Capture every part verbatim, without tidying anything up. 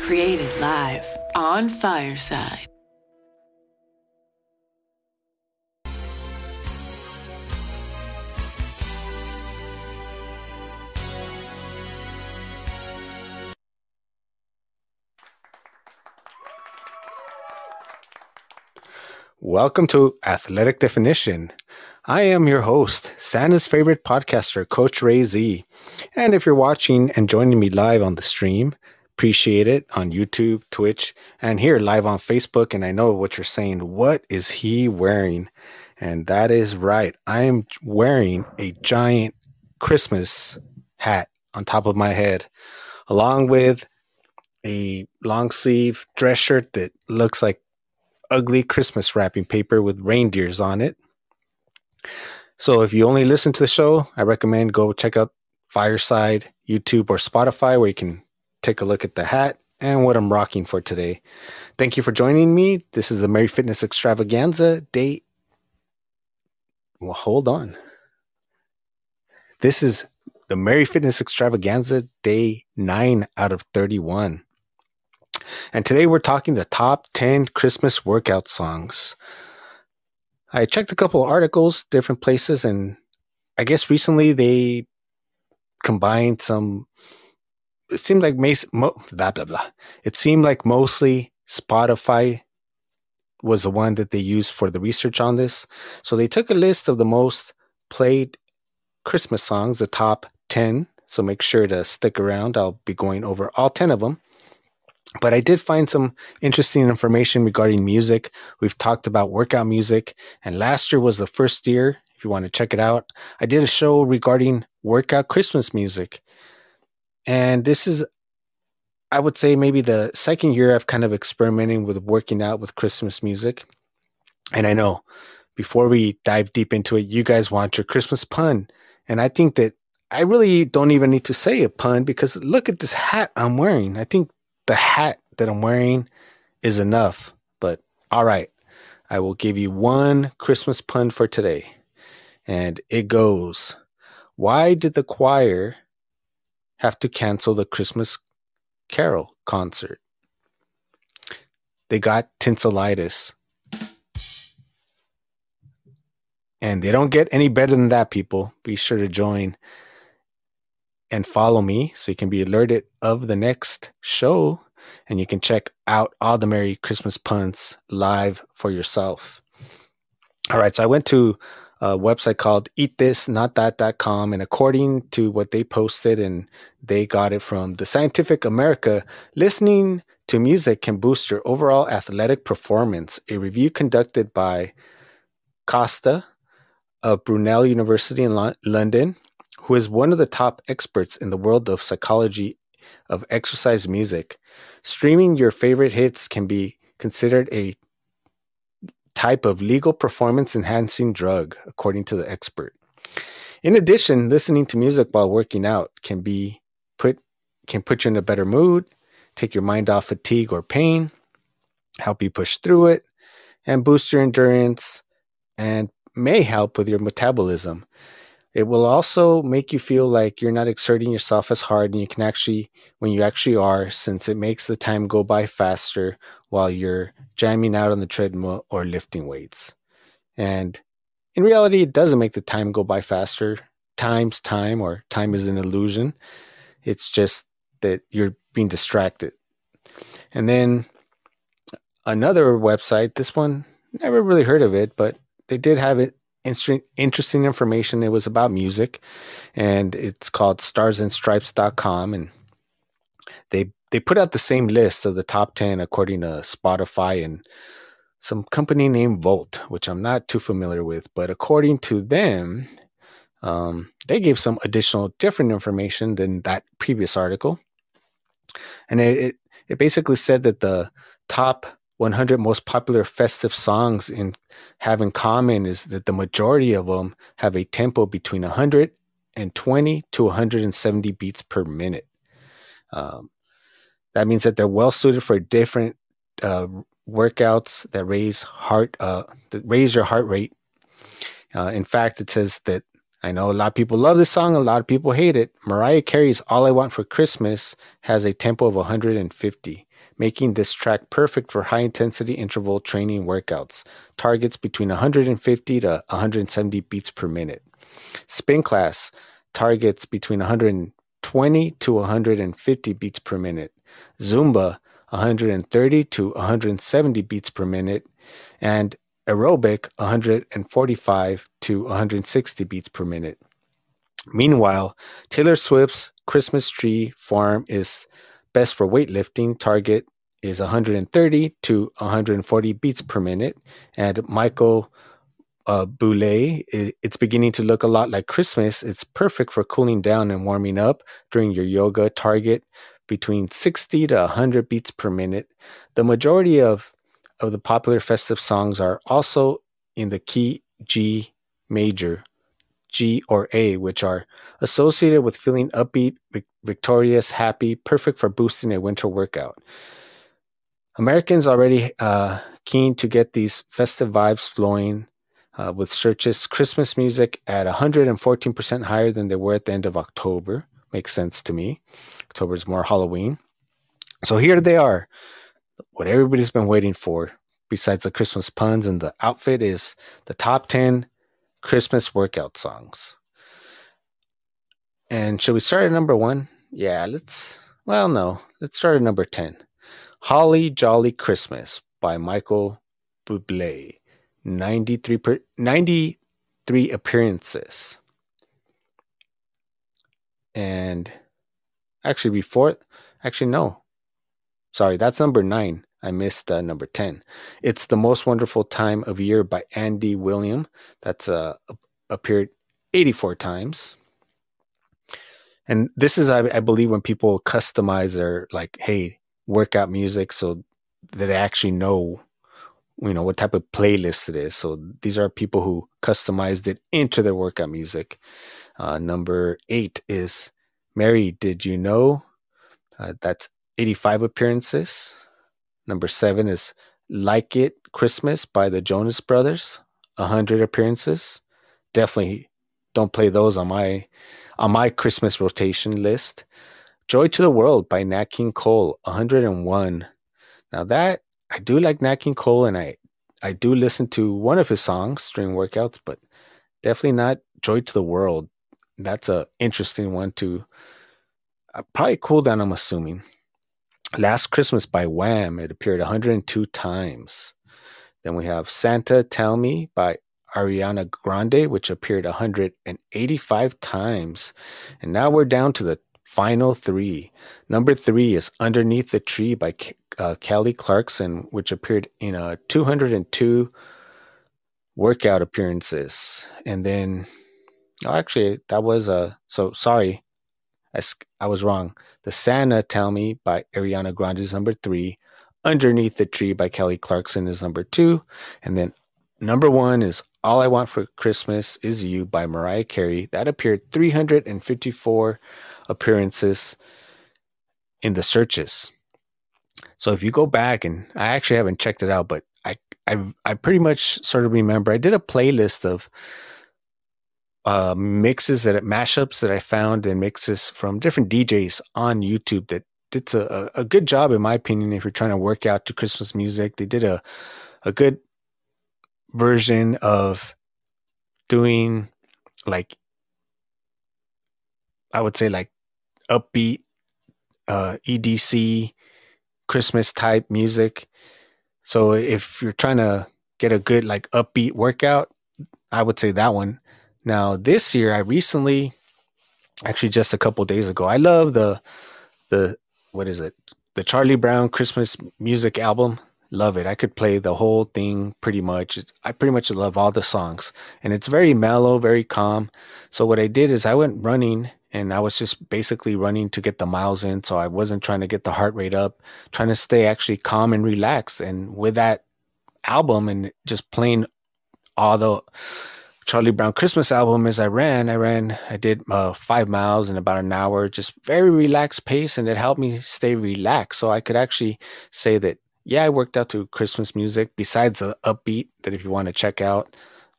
Created live on Fireside. Welcome to Athletic Definition. I am your host, Santa's favorite podcaster, Coach Ray Z. And if you're watching and joining me live on the stream, appreciate it on YouTube, Twitch, and here live on Facebook. And I know what you're saying. What is he wearing? And that is right. I am wearing a giant Christmas hat on top of my head, along with a long sleeve dress shirt that looks like ugly Christmas wrapping paper with reindeers on it. So if you only listen to the show, I recommend go check out Fireside, YouTube, or Spotify, where you can take a look at the hat and what I'm rocking for today. Thank you for joining me. This is the Merry Fitness Extravaganza day. Well, hold on. This is the Merry Fitness Extravaganza day nine out of thirty-one. And today we're talking the top ten Christmas workout songs. I checked a couple of articles, different places, and I guess recently they combined some, it seemed like, mo- blah, blah, blah. It seemed like mostly Spotify was the one that they used for the research on this. So they took a list of the most played Christmas songs, the top ten. So make sure to stick around. I'll be going over all ten of them. But I did find some interesting information regarding music. We've talked about workout music, and last year was the first year, if you want to check it out, I did a show regarding workout Christmas music. And this is, I would say, maybe the second year I've kind of experimenting with working out with Christmas music. And I know, before we dive deep into it, you guys want your Christmas pun. And I think that I really don't even need to say a pun, because look at this hat I'm wearing. I think the hat that I'm wearing is enough. But all right, I will give you one Christmas pun for today. And it goes, why did the choir have to cancel the Christmas Carol concert? They got tinselitis. And they don't get any better than that, people. Be sure to join and follow me so you can be alerted of the next show, and you can check out all the Merry Christmas puns live for yourself. All right, so I went to a website called eat this not that dot com, and according to what they posted, and they got it from the Scientific America, listening to music can boost your overall athletic performance. A review conducted by Costa of Brunel University in Lo- London, who is one of the top experts in the world of psychology of exercise music. Streaming your favorite hits can be considered a type of legal performance-enhancing drug, according to the expert. In addition, listening to music while working out can be put can put you in a better mood, take your mind off fatigue or pain, help you push through it, and boost your endurance, and may help with your metabolism. It will also make you feel like you're not exerting yourself as hard, and you can actually, when you actually are, since it makes the time go by faster while you're jamming out on the treadmill or lifting weights. And in reality, it doesn't make the time go by faster. Time's time, or time is an illusion. It's just that you're being distracted. And then another website, this one, never really heard of it, but they did have it. Interesting information. It was about music, and it's called stars and stripes dot com, and they they put out the same list of the top ten according to Spotify and some company named Volt, which I'm not too familiar with, but according to them, um, they gave some additional different information than that previous article, and it it, it basically said that the top one hundred most popular festive songs in have in common is that the majority of them have a tempo between one hundred twenty to one hundred seventy beats per minute. Um, that means that they're well suited for different uh, workouts that raise heart, uh, that raise your heart rate. Uh, in fact, it says that I know a lot of people love this song, a lot of people hate it. Mariah Carey's All I Want for Christmas has a tempo of one hundred fifty, making this track perfect for high-intensity interval training workouts. Targets between one hundred fifty to one hundred seventy beats per minute. Spin Class targets between one hundred twenty to one hundred fifty beats per minute. Zumba, one hundred thirty to one hundred seventy beats per minute. And Aerobic, one hundred forty-five to one hundred sixty beats per minute. Meanwhile, Taylor Swift's Christmas Tree Farm is best for weightlifting. Target is one hundred thirty to one hundred forty beats per minute. And Michael uh, Bublé, it, it's beginning to look a lot like Christmas. It's perfect for cooling down and warming up during your yoga. Target between sixty to one hundred beats per minute. The majority of of the popular festive songs are also in the key G major, G or A, which are associated with feeling upbeat, vic- victorious, happy, perfect for boosting a winter workout. Americans already uh, keen to get these festive vibes flowing uh, with searches Christmas music at one hundred fourteen percent higher than they were at the end of October. Makes sense to me. October is more Halloween. So here they are. What everybody's been waiting for, besides the Christmas puns and the outfit, is the top ten Christmas workout songs. And should we start at number one? Yeah, let's, well, no, let's start at number ten. Holly Jolly Christmas by Michael Bublé. ninety-three, per, ninety-three appearances. And actually before, actually no. Sorry, that's number nine. I missed uh, number ten. It's The Most Wonderful Time of Year by Andy William. That's uh, appeared eighty-four times. And this is, I, I believe, when people customize their, like, hey, workout music so that they actually know, you know, what type of playlist it is. So these are people who customized it into their workout music. Uh, number eight is Mary, Did You Know? Uh, that's eighty-five appearances. Number seven is Like It Christmas by the Jonas Brothers, one hundred appearances. Definitely don't play those on my on my Christmas rotation list. Joy to the World by Nat King Cole, one hundred one. Now that, I do like Nat King Cole, and I, I do listen to one of his songs during workouts, but definitely not Joy to the World. That's a interesting one to uh, probably cool down, I'm assuming. Last Christmas by Wham! It appeared one hundred two times. Then we have Santa Tell Me by Ariana Grande, which appeared one hundred eighty-five times. And now we're down to the final three. Number three is Underneath the Tree by uh, Kelly Clarkson, which appeared in uh, two hundred two workout appearances. And then, oh, actually, that was a, uh, so sorry, I, I was wrong. The Santa Tell Me by Ariana Grande is number three. Underneath the Tree by Kelly Clarkson is number two. And then number one is All I Want for Christmas Is You by Mariah Carey. That appeared three hundred fifty-four appearances in the searches. So if you go back, and I actually haven't checked it out, but I I, I pretty much sort of remember I did a playlist of Uh, mixes that mashups that I found, and mixes from different D Js on YouTube that did a, a good job, in my opinion. If you're trying to work out to Christmas music, they did a a good version of doing, like, I would say, like upbeat uh, E D C Christmas type music. So if you're trying to get a good, like, upbeat workout, I would say that one. Now, this year, I recently, actually just a couple days ago, I love the, the what is it? The Charlie Brown Christmas music album. Love it. I could play the whole thing pretty much. It's, I pretty much love all the songs. And it's very mellow, very calm. So what I did is I went running, and I was just basically running to get the miles in. So I wasn't trying to get the heart rate up, trying to stay actually calm and relaxed. And with that album and just playing all the Charlie Brown Christmas album as I ran. I ran, I did uh, five miles in about an hour, just very relaxed pace, and it helped me stay relaxed. So I could actually say that, yeah, I worked out to Christmas music, besides the upbeat that if you want to check out,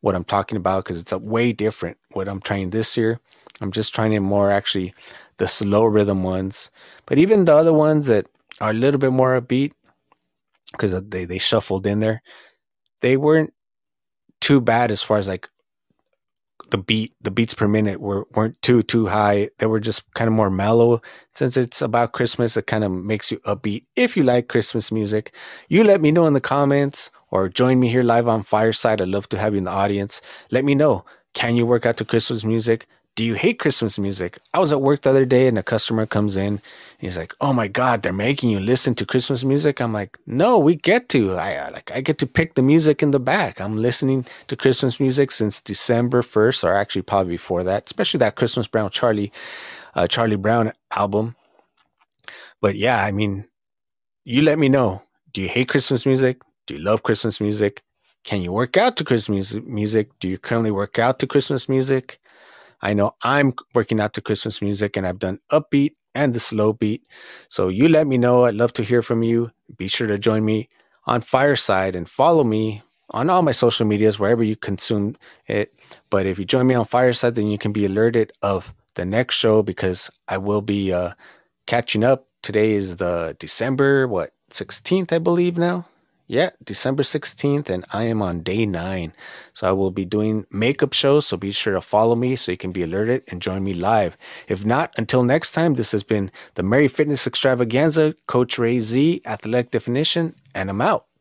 what I'm talking about because it's a way different what I'm trying this year. I'm just trying it more actually the slow rhythm ones. But even the other ones that are a little bit more upbeat because they, they shuffled in there, they weren't too bad as far as like the beat, the beats per minute were, weren't too, too high. They were just kind of more mellow. Since it's about Christmas, it kind of makes you upbeat. If you like Christmas music, you let me know in the comments or join me here live on Fireside. I'd love to have you in the audience. Let me know. Can you work out to Christmas music? Do you hate Christmas music? I was at work the other day and a customer comes in. And he's like, "Oh my God, they're making you listen to Christmas music." I'm like, "No, we get to. I like I get to pick the music in the back. I'm listening to Christmas music since December first, or actually probably before that, especially that Christmas Brown Charlie, uh, Charlie Brown album." But yeah, I mean, you let me know. Do you hate Christmas music? Do you love Christmas music? Can you work out to Christmas music? Do you currently work out to Christmas music? I know I'm working out to Christmas music and I've done upbeat and the slow beat. So you let me know. I'd love to hear from you. Be sure to join me on Fireside and follow me on all my social medias, wherever you consume it. But if you join me on Fireside, then you can be alerted of the next show because I will be uh, catching up. Today is the December, what, sixteenth, I believe now. Yeah, December sixteenth, and I am on day nine. So I will be doing makeup shows, so be sure to follow me so you can be alerted and join me live. If not, until next time, this has been the Merry Fitness Extravaganza, Coach Ray Z, Athletic Definition, and I'm out.